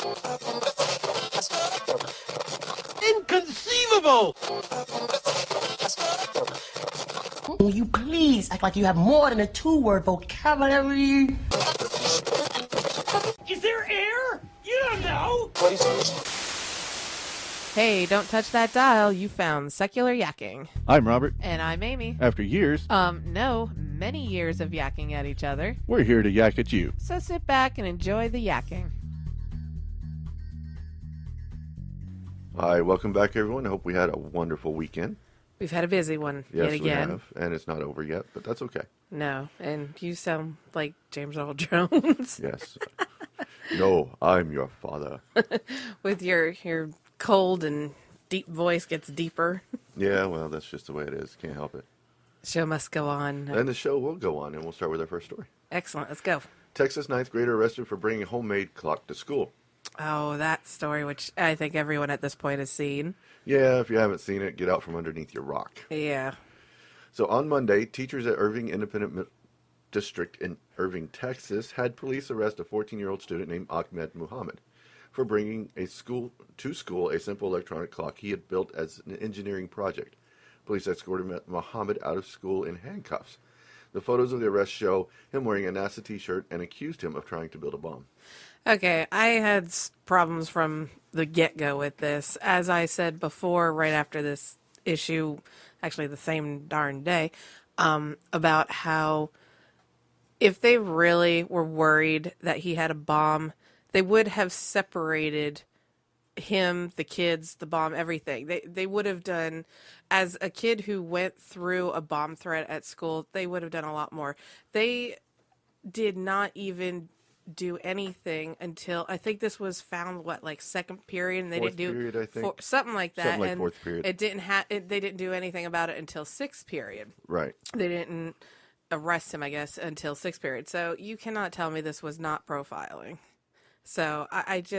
Inconceivable! Will you please act like you have more than a two-word vocabulary? Is there air? You don't know! Hey, don't touch that dial. You found Secular Yakking. I'm Robert. And I'm Amy. After years, No, many years of yakking at each other. we're here to yak at you. So sit back and enjoy the yakking. Hi, welcome back, everyone. I hope we had a wonderful weekend. We've had a busy one yet Yes, again. we have, and it's not over yet, but that's okay. No, and you sound like James Earl Jones. Yes. No, I'm your father. With your cold and deep voice gets deeper. Yeah, well, that's just the way it is. Can't help it. Show must go on. And the show will go on, and we'll start with our first story. Excellent, let's go. Texas ninth grader arrested for bringing homemade clock to school. Oh, that story, which I think everyone at this point has seen. Yeah, if you haven't seen it, get out from underneath your rock. Yeah. So on Monday, teachers at Irving Independent District in Irving, Texas, had police arrest a 14-year-old student named Ahmed Muhammad for bringing to school a simple electronic clock he had built as an engineering project. Police escorted Muhammad out of school in handcuffs. The photos of the arrest show him wearing a NASA t-shirt and accused him of trying to build a bomb. Okay, I had problems from the get-go with this. As I said before, right after this issue, actually the same darn day, about how if they really were worried that he had a bomb, they would have separated him, the kids, the bomb, everything. They would have done, as a kid who went through a bomb threat at school, they would have done a lot more. They did not even do anything until, I think this was found, second period, and they Fourth didn't do period, I think. something like that. Something like and fourth period. they didn't do anything about it until sixth period. Right. They didn't arrest him, I guess, until sixth period. So you cannot tell me this was not profiling. So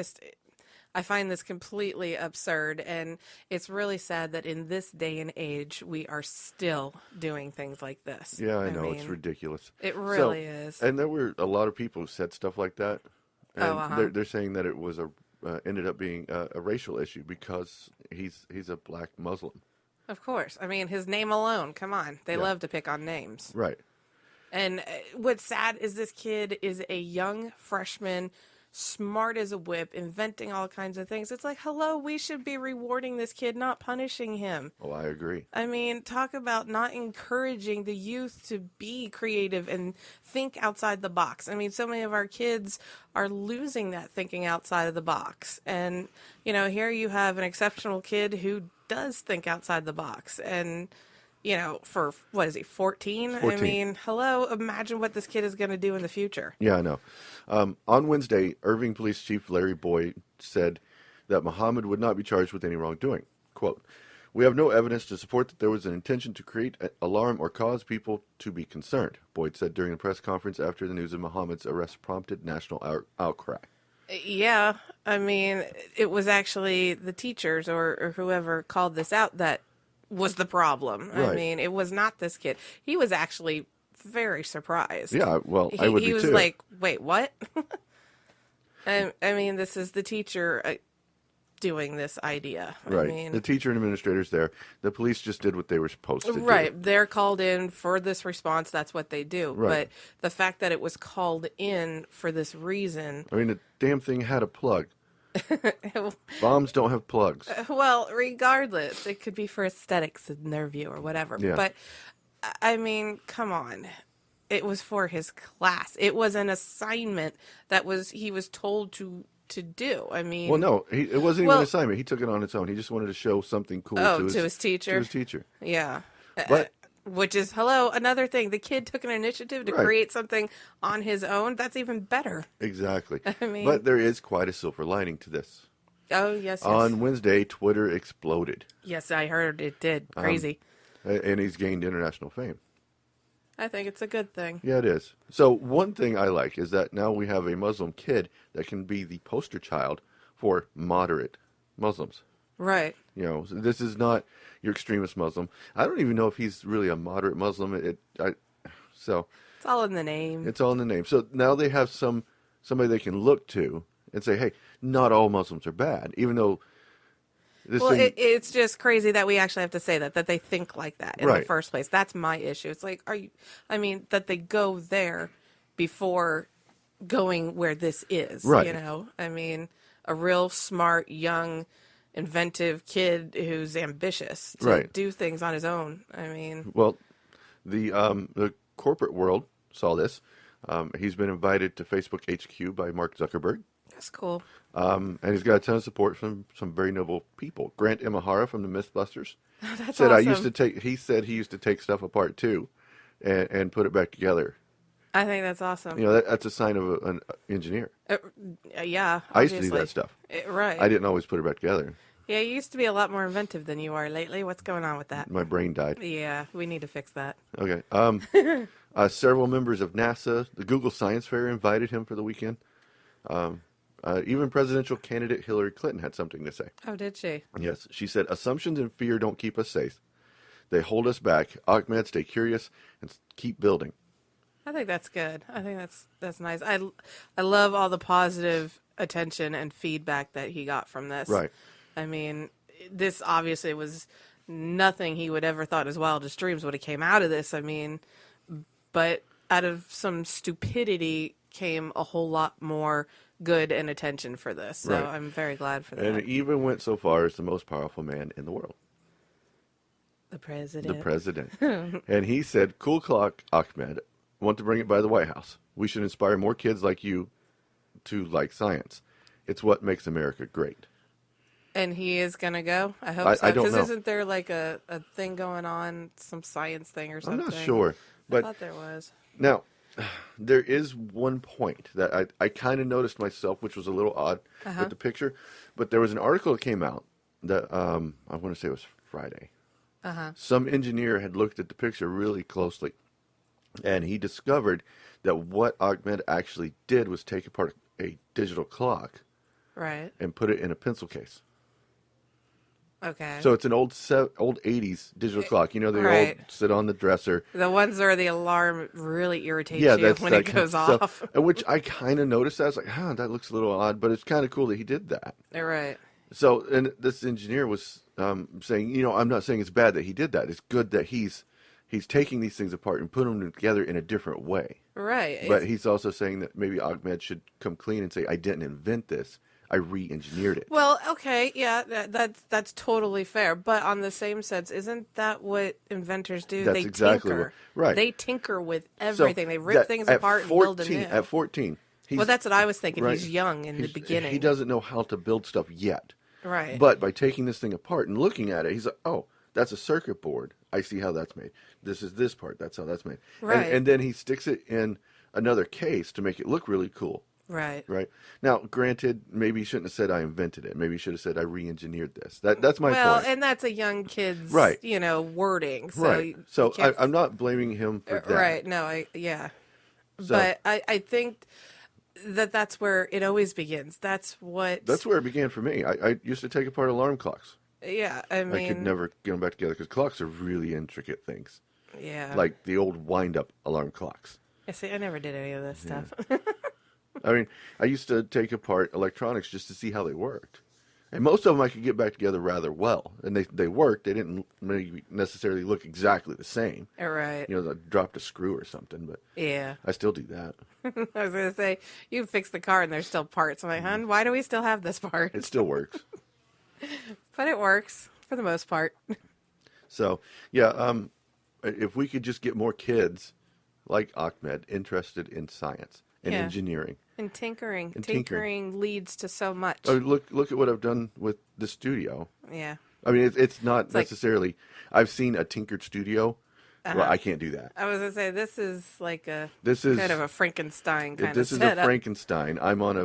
I find this completely absurd, and it's really sad that in this day and age we are still doing things like this. Yeah, I know. It's ridiculous. It really is. And there were a lot of people who said stuff like that. And they're saying that it was ended up being a racial issue because he's a black Muslim. Of course. I mean, his name alone, come on. They love to pick on names. Right. And what's sad is this kid is a young freshman, smart as a whip, inventing all kinds of things. It's like, hello, we should be rewarding this kid, not punishing him. Oh, I agree. I mean, talk about not encouraging the youth to be creative and think outside the box. I mean, so many of our kids are losing that thinking outside of the box. And, here you have an exceptional kid who does think outside the box. And, for, what is he, 14? 14. I mean, hello, imagine what this kid is going to do in the future. Yeah, I know. On Wednesday, Irving Police Chief Larry Boyd said that Muhammad would not be charged with any wrongdoing. Quote, "We have no evidence to support that there was an intention to create alarm or cause people to be concerned," Boyd said during a press conference after the news of Muhammad's arrest prompted national outcry. Yeah, I mean, it was actually the teachers or whoever called this out that was the problem. Right. I mean, it was not this kid. He was actually very surprised. Yeah, well, I would be too. He was like, wait, what? I mean, this is the teacher doing this idea. Right. I mean, the teacher and administrators there. The police just did what they were supposed to do. right. They're called in for this response. That's what they do. Right. But the fact that it was called in for this reason. I mean, the damn thing had a plug. Bombs don't have plugs. Well, regardless, it could be for aesthetics in their view or whatever. Yeah. But, I mean, come on. It was for his class. It was an assignment that he was told to do. I mean... Well, no, it wasn't even an assignment. He took it on its own. He just wanted to show something cool to his teacher? To his teacher. Yeah. But... which is, another thing. The kid took an initiative to create something on his own. That's even better. Exactly. I mean... But there is quite a silver lining to this. Oh, yes. On Wednesday, Twitter exploded. Yes, I heard it did. Crazy. And he's gained international fame. I think it's a good thing. Yeah, it is. So one thing I like is that now we have a Muslim kid that can be the poster child for moderate Muslims. Right. This is not your extremist Muslim. I don't even know if he's really a moderate Muslim. It's all in the name. It's all in the name. So now they have somebody they can look to and say, hey, not all Muslims are bad, even though this Well, thing. it's just crazy that we actually have to say that they think like that in the Right. first place. That's my issue. It's like, that they go there before going where this is, Right. you know? I mean, a real smart, young, inventive kid who's ambitious to Right. do things on his own. I mean, Well, the corporate world saw this. He's been invited to Facebook HQ by Mark Zuckerberg. that's cool. And he's got a ton of support from some very noble people. Grant Imahara from the Mythbusters That's said, awesome. he said he used to take stuff apart too and put it back together. I think that's awesome. You know, that's a sign of an engineer. Yeah, I used to do obviously. that stuff. Right. I didn't always put it back together. Yeah, you used to be a lot more inventive than you are lately. What's going on with that? My brain died. Yeah, we need to fix that. Okay. Several members of NASA, the Google Science Fair invited him for the weekend. Even presidential candidate Hillary Clinton had something to say. Oh, did she? Yes, she said, assumptions and fear don't keep us safe. They hold us back. Ahmed, stay curious and keep building. I think that's good. I think that's nice. I love all the positive attention and feedback that he got from this. Right. I mean, this obviously was nothing he would ever thought in his wildest dreams would have came out of this. I mean, but out of some stupidity came a whole lot more good and attention for this. So Right. I'm very glad for that. And it even went so far as the most powerful man in the world, The president. the president. And he said, cool clock, Ahmed. Want to bring it by the White House. We should inspire more kids like you to like science. It's what makes America great. And he is going to go? I hope so. I don't Because know. isn't there like a thing going on, some science thing or I'm something? not sure. I But thought there was. now, there is one point that I kind of noticed myself, which was a little odd with the picture. But there was an article that came out that I want to say it was Friday. Some engineer had looked at the picture really closely, and he discovered that what Ahmed actually did was take apart a digital clock Right. and put it in a pencil case. Okay. So it's an old 80s digital clock. You know, they Right. all sit on the dresser. The ones where the alarm really irritates Yeah, you that's when that it kind goes of stuff. off. Which I kind of noticed. I was like, that looks a little odd, but it's kind of cool that he did that. Right. So, and this engineer was saying, you know, I'm not saying it's bad that he did that. It's good that he's taking these things apart and putting them together in a different way. Right. But he's also saying that maybe Ahmed should come clean and say, I didn't invent this. I re-engineered it. Well, okay, yeah, that's totally fair. But on the same sense, isn't that what inventors do? That's they exactly tinker. what- right. They tinker with So everything. they rip things apart and build anew. At 14. Well, that's what I was thinking. right, He's young in the beginning. He doesn't know how to build stuff yet. Right. But by taking this thing apart and looking at it, he's like, oh, that's a circuit board. I see how that's made. This is this part. That's how that's made. Right. And then he sticks it in another case to make it look really cool. Right. Right. Now, granted, maybe he shouldn't have said I invented it. Maybe he should have said I re-engineered this. That's my Well, point. and that's a young kid's, Right. wording. So right. you So can't- I'm not blaming him for that. Right. No, yeah. So- But I think that's where it always begins. That's what. That's where it began for me. I used to take apart alarm clocks. Yeah, I mean. I could never get them back together because clocks are really intricate things. Yeah. Like the old wind-up alarm clocks. I see. I never did any of this stuff. I mean, I used to take apart electronics just to see how they worked. And most of them I could get back together rather well. And they worked. They didn't maybe necessarily look exactly the same. Right. You know, I dropped a screw or something, but Yeah. I still do that. I was gonna say you fix the car and there's still parts. I'm like, hon, why do we still have this part? It still works. But it works for the most part. So, yeah, if we could just get more kids like Ahmed interested in science and Yeah. engineering. And tinkering. And Tinkering leads to so much. Oh, look at what I've done with the studio. Yeah. I mean, it's not like- necessarily. I've seen a tinkered studio. Well, I can't do that. I was gonna say this is like This is kind of a Frankenstein kind this of is setup. a Frankenstein. I'm on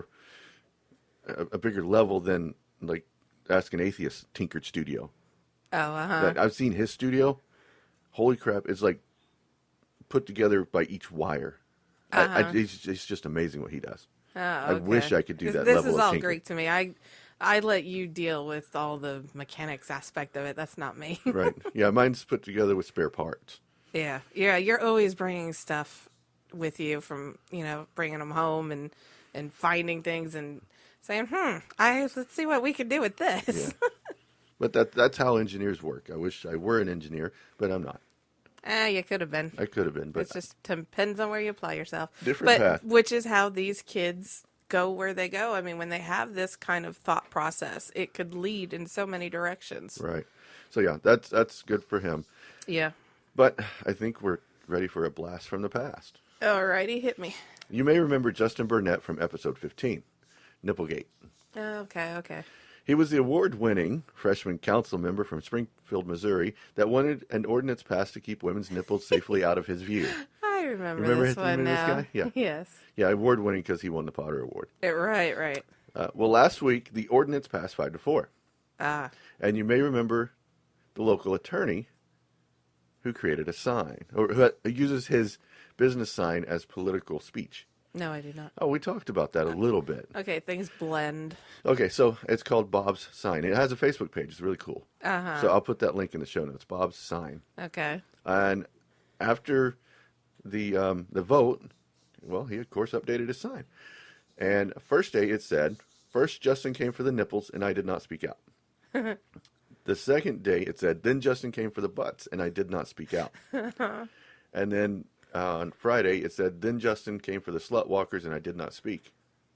a bigger level than like Ask an Atheist tinkered studio. Oh, That I've seen his studio. Holy crap! It's like put together by each wire. It's just amazing what he does. Oh, I wish I could do that This level is of all tinker. Greek to me. I let you deal with all the mechanics aspect of it. That's not me. Right? Yeah, mine's put together with spare parts. Yeah. You're always bringing stuff with you from bringing them home and and finding things and saying, let's see what we can do with this. Yeah. But that's how engineers work. I wish I were an engineer, but I'm not. You could have been. I could have been, but It just depends on where you apply yourself. Different path. Which is how these kids go where they go. I mean, when they have this kind of thought process, it could lead in so many directions. right. So yeah, that's good for him. Yeah. But I think we're ready for a blast from the past. Alrighty, hit me. You may remember Justin Burnett from episode 15, Nipplegate. Okay. He was the award-winning freshman council member from Springfield, Missouri, that wanted an ordinance passed to keep women's nipples safely out of his view. I remember this this one now. guy? Yeah. Yes. Yeah, award-winning because he won the Potter Award. Right. Well, last week, the ordinance passed 5-4. Ah. And you may remember the local attorney who created a sign, or who uses his business sign as political speech. No, I do not. Oh, we talked about that a little bit. Okay, things blend. Okay, so it's called Bob's Sign. It has a Facebook page. It's really cool. Uh-huh. So I'll put that link in the show notes. Bob's Sign. Okay. And after the vote, well, he of course updated his sign. And first day it said, "First Justin came for the nipples, and I did not speak out." The second day it said, "Then Justin came for the butts, and I did not speak out." And then on Friday it said, "Then Justin came for the slut walkers, and I did not speak."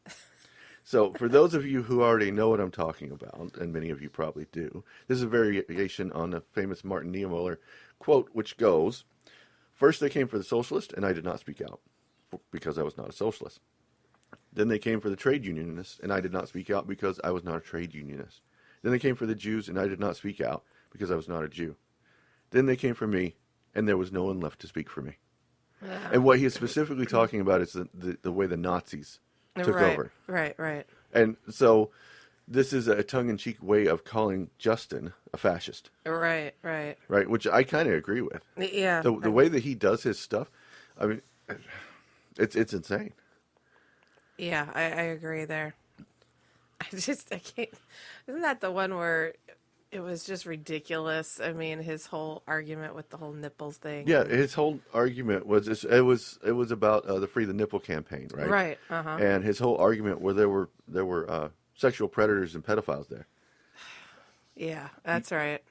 So for those of you who already know what I'm talking about, and many of you probably do, this is a variation on the famous Martin Niemöller quote, which goes, "First they came for the socialist, and I did not speak out, because I was not a socialist. Then they came for the trade unionists, and I did not speak out because I was not a trade unionist. Then they came for the Jews, and I did not speak out because I was not a Jew. Then they came for me, and there was no one left to speak for me." And what he is specifically talking about is the way the Nazis took over. Right. And so this is a tongue-in-cheek way of calling Justin a fascist. Right. Right, which I kind of agree with. Yeah. The way that he does his stuff, I mean, it's insane. Yeah, I agree there. I can't. Isn't that the one where it was just ridiculous? I mean, his whole argument with the whole nipples thing. Yeah, his whole argument was it was about the Free the Nipple campaign, right? Right. Uh-huh. And his whole argument where there were sexual predators and pedophiles there. Yeah, that's right.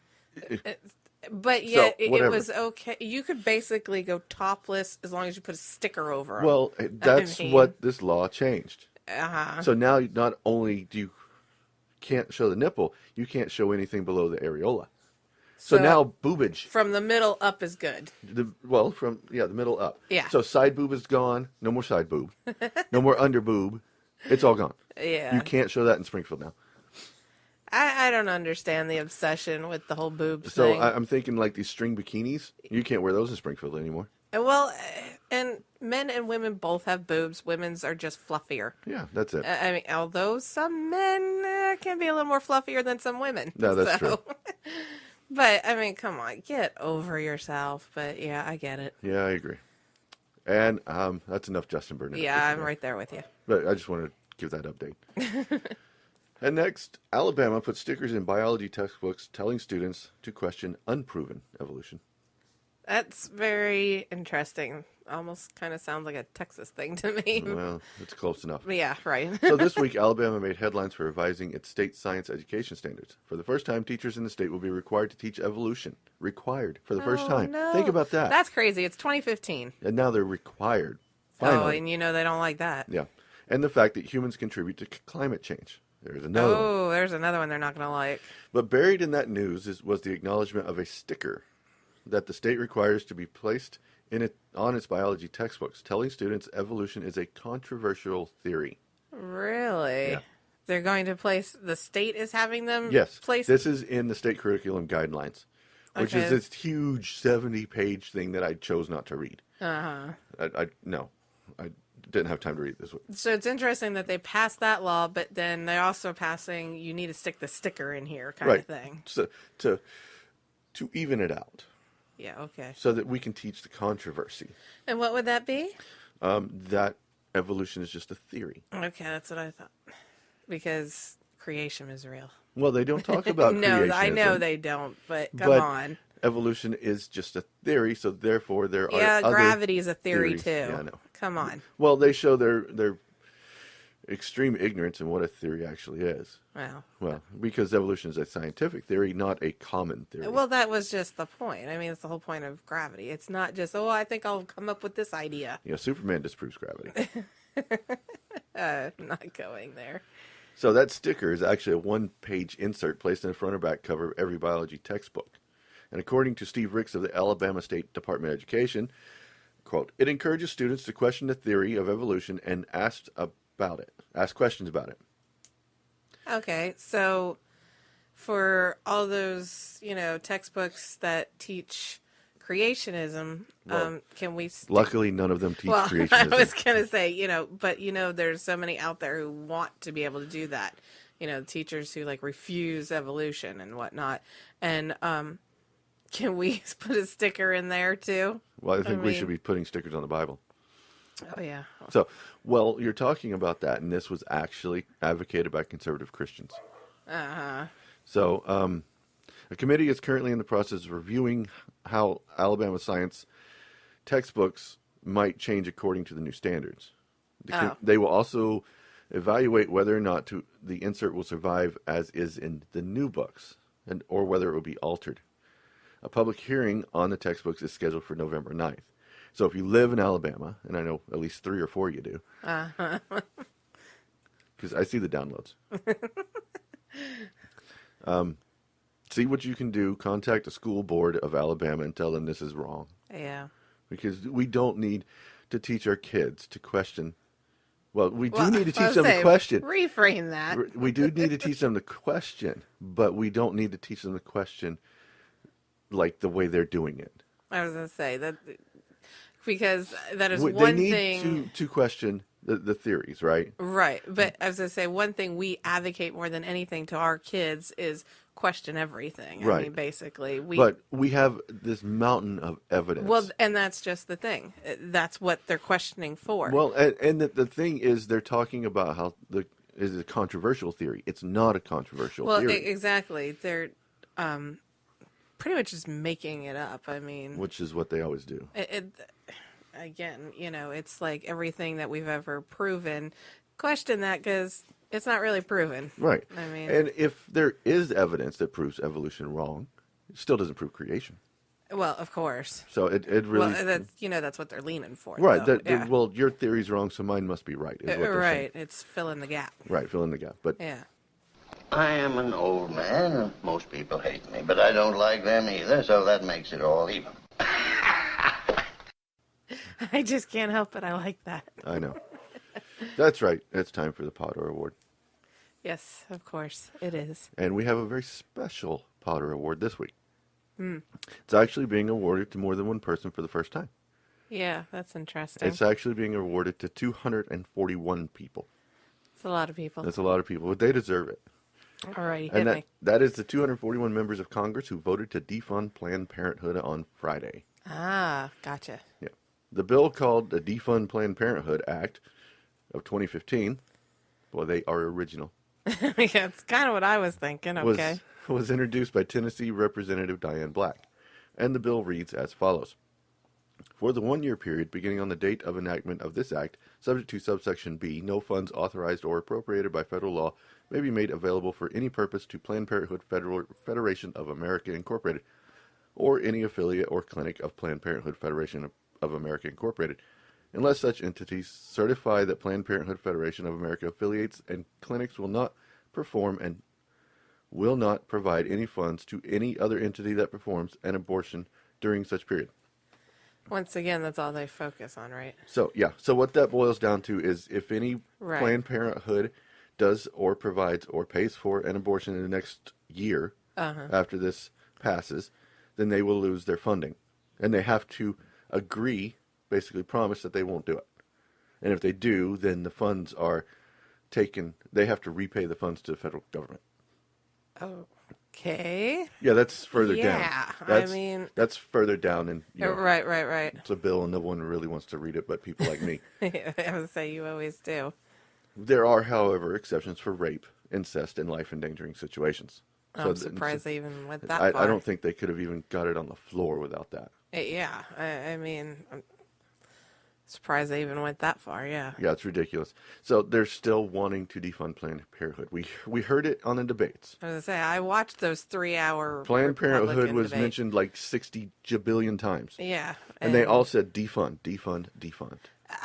But yet it whatever. was okay. You could basically go topless as long as you put a sticker over 'em. Well, that's what this law changed. Uh-huh. So now not only do you can't show the nipple, you can't show anything below the areola. So now boobage. From the middle up is good. The middle up. Yeah. So side boob is gone. No more side boob. No more under boob. It's all gone. Yeah. You can't show that in Springfield now. I don't understand the obsession with the whole boobs So thing. I'm thinking like these string bikinis. You can't wear those in Springfield anymore. Well, and men and women both have boobs. Women's are just fluffier. Yeah, that's it. I mean, although some men can be a little more fluffier than some women. No, that's true. But, I mean, come on, get over yourself. But, yeah, I get it. Yeah, I agree. And that's enough Justin Burnett. Yeah, I'm right there with you. But I just wanted to give that update. And next, Alabama put stickers in biology textbooks telling students to question unproven evolution. That's very interesting. Almost kind of sounds like a Texas thing to me. Well, it's close enough. Yeah, right. So this week, Alabama made headlines for revising its state science education standards. For the first time, teachers in the state will be required to teach evolution. Required for the first time. No. Think about that. That's crazy. It's 2015. And now they're required. Oh, Finally. and you know they don't like that. Yeah. And the fact that humans contribute to climate change. There's another one. Oh, there's another one they're not going to like. But buried in that news was the acknowledgement of a sticker that the state requires to be placed on its biology textbooks, telling students evolution is a controversial theory. Really? Yeah. They're going to place, the state is having them Yes. place? This is in the state curriculum guidelines, which is Okay. this huge 70-page thing that I chose not to read. Uh-huh. I didn't have time to read this one. So it's interesting that they passed that law, but then they're also passing, you need to stick the sticker in here kind of thing. So to even it out Yeah, okay. so that we can teach the controversy And what would that be? that evolution is just a theory. Okay, that's what I thought. Because creation is real. Well, they don't talk about No, I know creationism, they don't, but come but on. evolution is just a theory, so therefore there are Yeah, other gravity is a theory theories. too. Yeah, I know. Come on. Well, they show their extreme ignorance in what a theory actually is. Well, Well, because evolution is a scientific theory, not a common theory. well, that was just the point. I mean, it's the whole point of gravity. It's not just, oh, I think I'll come up with this idea. Superman disproves gravity. I'm not going there. So that sticker is actually a one-page insert placed in the front or back cover of every biology textbook. And according to Steve Ricks of the Alabama State Department of Education, quote, it encourages students to question the theory of evolution and ask questions about it. Okay, so for all those, textbooks that teach creationism, Well, can we... Luckily, none of them teach Well, creationism. I was going to say, but there's so many out there who want to be able to do that. Teachers who refuse evolution and whatnot. And can we put a sticker in there too? Well, I think we should be putting stickers on the Bible. Oh, yeah. So, well, you're talking about that, and this was actually advocated by conservative Christians. Uh-huh. So, a committee is currently in the process of reviewing how Alabama science textbooks might change according to the new standards. They will also evaluate whether or not the insert will survive as is in the new books, or whether it will be altered. A public hearing on the textbooks is scheduled for November 9th. So if you live in Alabama, and I know at least 3 or 4 you do, because I see the downloads. See what you can do. Contact the school board of Alabama and tell them this is wrong. Yeah. Because we don't need to teach our kids to question. Well, we do need to teach them to question. Reframe that. We do need to teach them to question, but we don't need to teach them to question like the way they're doing it. I was going to say that because that is They one need thing to question the theories, right? Right. But I was going to say one thing we advocate more than anything to our kids is question everything. Right. I mean, basically, But we have this mountain of evidence. Well, and that's just the thing. That's what they're questioning for. Well, and the thing is, they're talking about how is a controversial theory. It's not a controversial theory. Exactly. They're pretty much just making it up. I mean, Which is what they always do. Again, it's like everything that we've ever proven. Question that because it's not really proven. Right. I mean, and if there is evidence that proves evolution wrong, it still doesn't prove creation. well, of course. So it really... Well, that's what they're leaning for. Right. though. Yeah. Well, your theory's wrong, so mine must be right, is what they're Right. saying. It's fill in the gap. Right, fill in the gap. But Yeah. I am an old man, and most people hate me, but I don't like them either, so that makes it all even. I just can't help it. I like that. I know. That's right. It's time for the Potter Award. Yes, of course. It is. And we have a very special Potter Award this week. It's actually being awarded to more than one person for the first time. Yeah, that's interesting. It's actually being awarded to 241 people. It's a lot of people. That's a lot of people, but they deserve it. Alrighty, hit And me. that is the 241 members of Congress who voted to defund Planned Parenthood on Friday. Ah, gotcha. Yeah. The bill called the Defund Planned Parenthood Act of 2015, boy, they are original, Yeah, it's kind of what I was thinking. Okay. was introduced by Tennessee Representative Diane Black. And the bill reads as follows. For the 1-year period beginning on the date of enactment of this act, subject to subsection B, no funds authorized or appropriated by federal law may be made available for any purpose to Planned Parenthood Federation of America Incorporated, or any affiliate or clinic of Planned Parenthood Federation of America Incorporated, unless such entities certify that Planned Parenthood Federation of America affiliates and clinics will not perform and will not provide any funds to any other entity that performs an abortion during such period. Once again, that's all they focus on, right? So, yeah. So what that boils down to is if any Right. Planned Parenthood does or provides or pays for an abortion in the next year after this passes, then they will lose their funding. And they have to agree, basically promise that they won't do it. And if they do, then the funds are taken, they have to repay the funds to the federal government. Okay. Yeah, that's further down. Yeah, That's further down in Right. It's a bill and no one really wants to read it but people like me. I would say you always do. There are, however, exceptions for rape, incest, and life-endangering situations. I'm surprised they even went that I far. don't think they could have even got it on the floor without that. Yeah, I mean, Surprised they even went that far. Yeah. Yeah, it's ridiculous. So they're still wanting to defund Planned Parenthood. We heard it on the debates. I was gonna say I watched those 3-hour Planned Parenthood Republican was debate. mentioned like 60 jabillion times. Yeah, And they all said defund, defund, defund.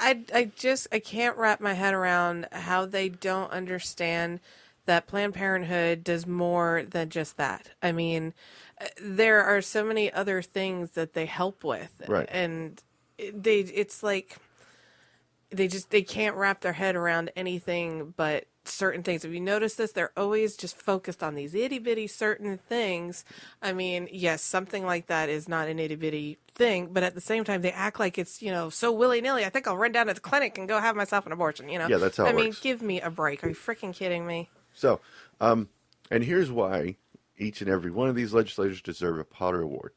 I can't wrap my head around how they don't understand that Planned Parenthood does more than just that. I mean, there are so many other things that they help with, Right. and it's like they can't wrap their head around anything but certain things. If you notice this, they're always just focused on these itty bitty certain things. I mean, yes, something like that is not an itty bitty thing, but at the same time, they act like it's, so willy nilly. I think I'll run down to the clinic and go have myself an abortion. Yeah, that's how it I mean, works. give me a break. Are you freaking kidding me? So, and here's why each and every one of these legislators deserve a Potter Award.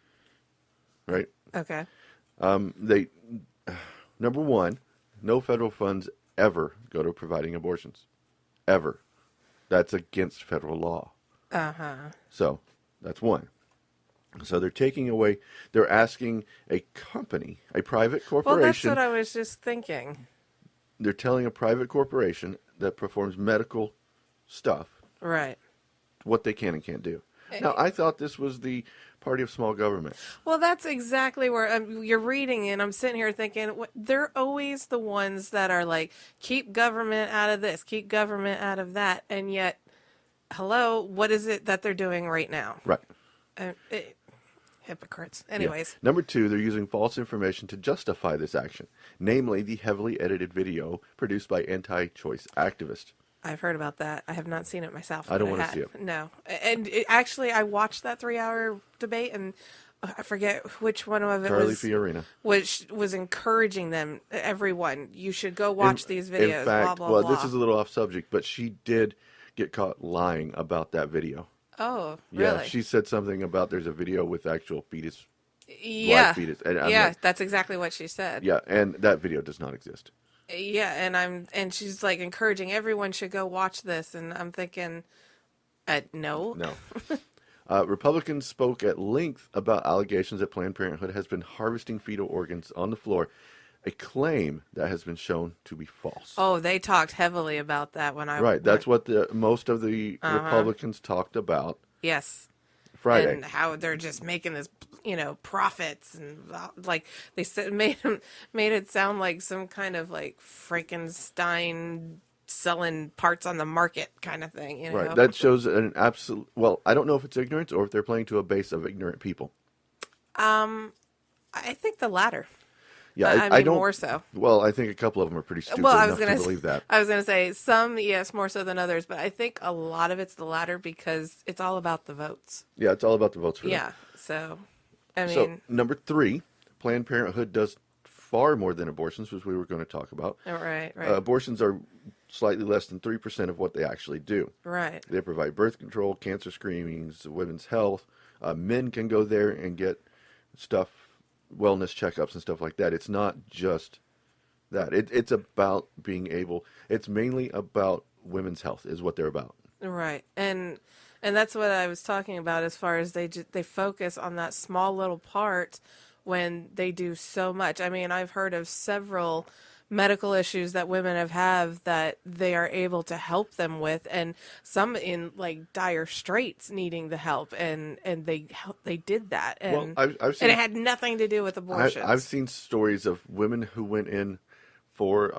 Right? Okay. They, number one, no federal funds ever go to providing abortions. Ever. That's against federal law. Uh-huh. So, that's one. So they're asking a company, a private Well, that's corporation, what I was just thinking. they're telling a private corporation that performs medical stuff Right. what they can and can't do. Now, I thought this was the party of small government. Well, that's exactly where you're reading, and I'm sitting here thinking they're always the ones that are like, keep government out of this, keep government out of that, and yet, hello, what is it that they're doing right now? Right. Hypocrites. Yeah. Anyways, Number two, they're using false information to justify this action, namely the heavily edited video produced by anti-choice activists. I've heard about that. I have not seen it myself. I don't but wanna see it. No. And actually, I watched that 3-hour debate, and I forget which one of it Carly was. Fiorina. Which was encouraging them, everyone, you should go watch these videos, In fact, blah, blah, well, blah. this is a little off subject, but she did get caught lying about that video. Oh, Yeah, really? she said something about there's a video with actual fetus. Yeah. live fetus. And I'm Yeah, like, that's exactly what she said. yeah, and that video does not exist. Yeah, and she's like encouraging everyone should go watch this, and I'm thinking, no. No. Republicans spoke at length about allegations that Planned Parenthood has been harvesting fetal organs on the floor, a claim that has been shown to be false. Oh, they talked heavily about that when I Right, that's what most of the Republicans talked about yes. Friday. And how they're just making this, profits, and like they said, made it sound like some kind of like Frankenstein selling parts on the market kind of thing. Right, that shows an absolute. Well, I don't know if it's ignorance or if they're playing to a base of ignorant people. I think the latter. Yeah, I I mean, don't. more so. Well, I think a couple of them are pretty stupid Well, enough to believe that. I was gonna say some, yes, more so than others, but I think a lot of it's the latter because it's all about the votes. Yeah, it's all about the votes for them. Yeah. So, I mean, So number three, Planned Parenthood does far more than abortions, which we were going to talk about. right. Abortions are slightly less than 3% of what they actually do. Right. They provide birth control, cancer screenings, women's health. Men can go there and get stuff, wellness checkups and stuff like that. It's not just that. It's about being able. It's mainly about women's health is what they're about. Right. And that's what I was talking about as far as they focus on that small little part when they do so much. I mean, I've heard of several medical issues that women have that they are able to help them with, and some in like dire straits needing the help, and they did that, and Well, I've seen, and it had nothing to do with abortions. I've seen stories of women who went in for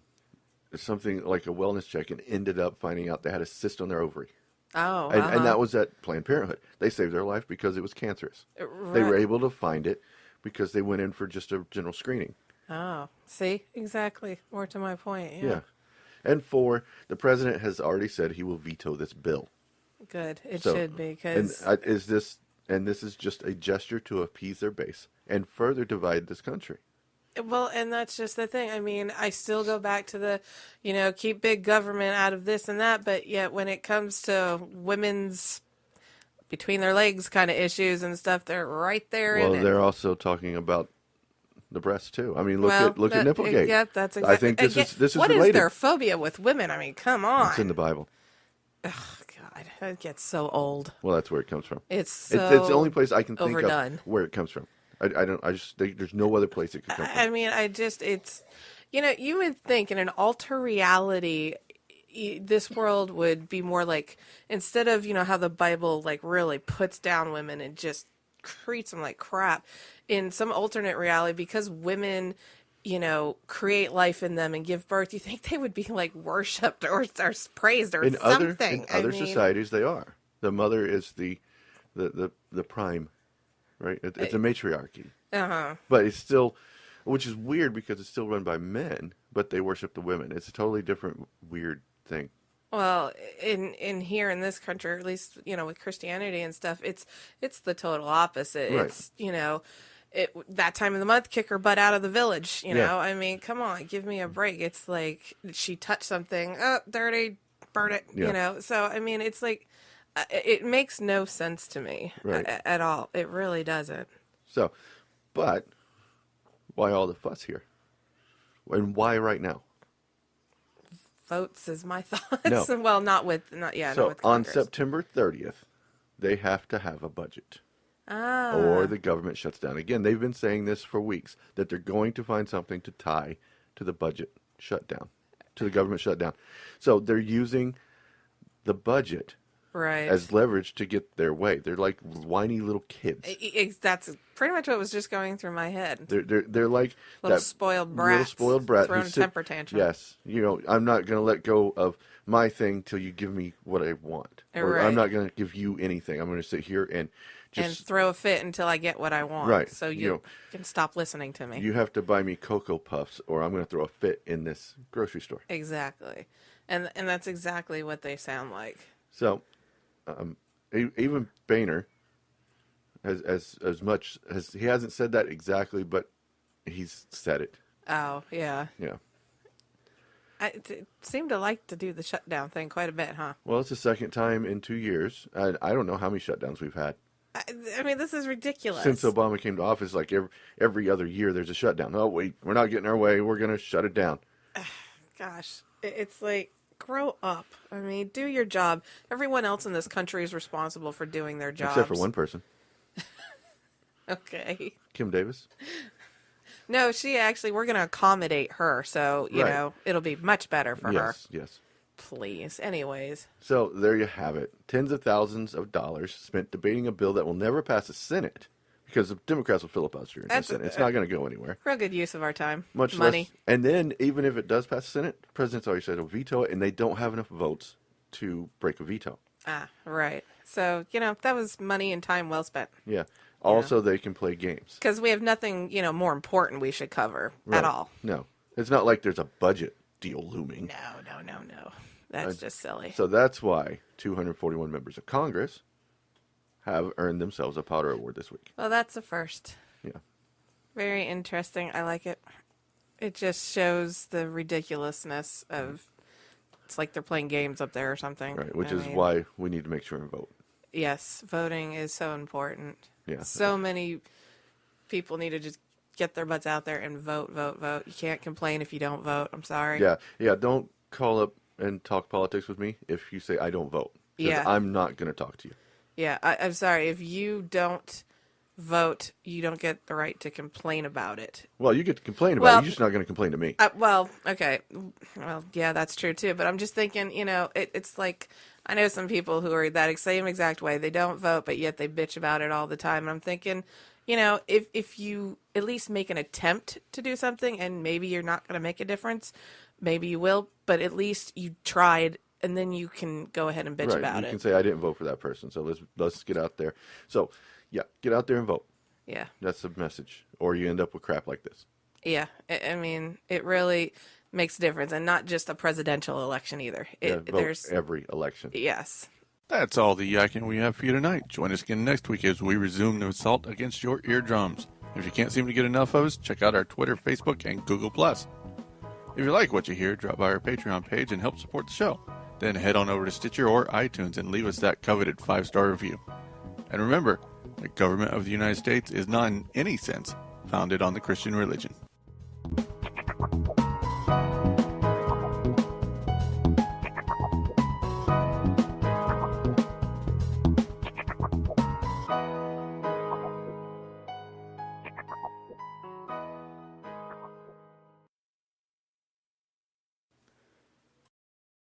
something like a wellness check and ended up finding out they had a cyst on their ovary. Oh, And that was at Planned Parenthood. They saved their life because it was cancerous. They were able to find it because they went in for just a general screening. Oh, see, exactly. More to my point. Yeah. And four, the president has already said he will veto this bill. Good. It So- should be And because this is just a gesture to appease their base and further divide this country. well, and that's just the thing. I mean, I still go back to the, keep big government out of this and that, but yet when it comes to women's between their legs kind of issues and stuff, they're right there Well, in it. they're also talking about the breasts too. I mean, look at Nipplegate. Yeah, that's exactly. I think this is what related. is their phobia with women? I mean, come on. It's in the Bible. Oh, God, it gets so old. Well, that's where it comes from. It's so It's the only place I can think overdone. of where it comes from. There's no other place it could come from. I mean, it's, you would think in an alter reality, this world would be more like, instead of, how the Bible like really puts down women and just treats them like crap, in some alternate reality, because women, create life in them and give birth, you think they would be like worshipped or praised or something. In other societies, they are. The mother is the prime, right? It's a matriarchy. But it's still, which is weird because it's still run by men, but they worship the women. It's a totally different, weird thing. Well, in here in this country, or at least, with Christianity and stuff, it's the total opposite. Right. It's, that time of the month, kick her butt out of the village. Yeah. I mean, come on, give me a break. It's like she touched something, dirty, burn it. Yeah. So I mean, it's like it makes no sense to me at all. It really doesn't. So, but why all the fuss here? And why right now? Votes is my thoughts. No. Well, not with So with on Congress. September 30th, they have to have a budget. Ah. Or the government shuts down. Again, they've been saying this for weeks, that they're going to find something to tie to the budget shutdown, to the government shutdown. So they're using the budget Right. as leverage to get their way. They're like whiny little kids. That's pretty much what was just going through my head. They're like Little that spoiled brats. Little spoiled brat Throwing who a temper tantrum. Yes, I'm not going to let go of my thing till you give me what I want. Or Right. I'm not going to give you anything. I'm going to sit here and just throw a fit until I get what I want. Right. So you can stop listening to me. You have to buy me Cocoa Puffs, or I'm going to throw a fit in this grocery store. Exactly. And that's exactly what they sound like. So, even Boehner, as much as he hasn't said that exactly, but he's said it. Oh, yeah. Yeah. I seem to like to do the shutdown thing quite a bit, huh? Well, it's the second time in 2 years. I don't know how many shutdowns we've had. I mean, this is ridiculous. Since Obama came to office, like every other year, there's a shutdown. Oh, wait, we're not getting our way. We're going to shut it down. Gosh, it's like, grow up. I mean, do your job. Everyone else in this country is responsible for doing their jobs. Except for one person, Okay. Kim Davis. No, we're going to accommodate her, so, you Right. know, it'll be much better for her. Yes. Please. Anyways. So there you have it. Tens of thousands of dollars spent debating a bill that will never pass the Senate because the Democrats will filibuster in the Senate. It's not going to go anywhere. Real good use of our time. Much money. less. And then even if it does pass the Senate, the president's already said he'll veto it, and they don't have enough votes to break a veto. Ah, right. So, you know, that was money and time well spent. Yeah. Also, they can play games. Because we have nothing, you know, more important we should cover Right. at all. No. It's not like there's a budget deal looming. No. That's just silly. So that's why 241 members of Congress have earned themselves a Potter Award this week. Well, that's a first. Yeah. Very interesting. I like it. It just shows the ridiculousness of, it's like they're playing games up there or something. Right. Which I is mean, why we need to make sure and vote. Yes, voting is so important. Yeah. So many people need to just get their butts out there and vote. You can't complain if you don't vote. I'm sorry. Yeah. Don't call up and talk politics with me if you say I don't vote. 'Cause Yeah. I'm not going to talk to you. Yeah, I'm sorry. If you don't vote, you don't get the right to complain about it. Well, you get to complain about Well- it. You're just not going to complain to me. Okay. Well, yeah, that's true too. But I'm just thinking, you know, it's like, I know some people who are that same exact way. They don't vote, but yet they bitch about it all the time. And I'm thinking, you know, if you at least make an attempt to do something, and maybe you're not going to make a difference, maybe you will, but at least you tried, and then you can go ahead and bitch about you it. can say I didn't vote for that person. So let's get out there. So, yeah, get out there and vote. Yeah. That's the message. Or you end up with crap like this. Yeah. I mean, it really makes a difference, and not just a presidential election either. Vote There's every election. yes. That's all the yakking we have for you tonight. Join us again next week as we resume the assault against your eardrums. If you can't seem to get enough of us, check out our Twitter, Facebook, and Google+. If you like what you hear, drop by our Patreon page and help support the show. Then head on over to Stitcher or iTunes and leave us that coveted 5-star review. And remember, the government of the United States is not in any sense founded on the Christian religion.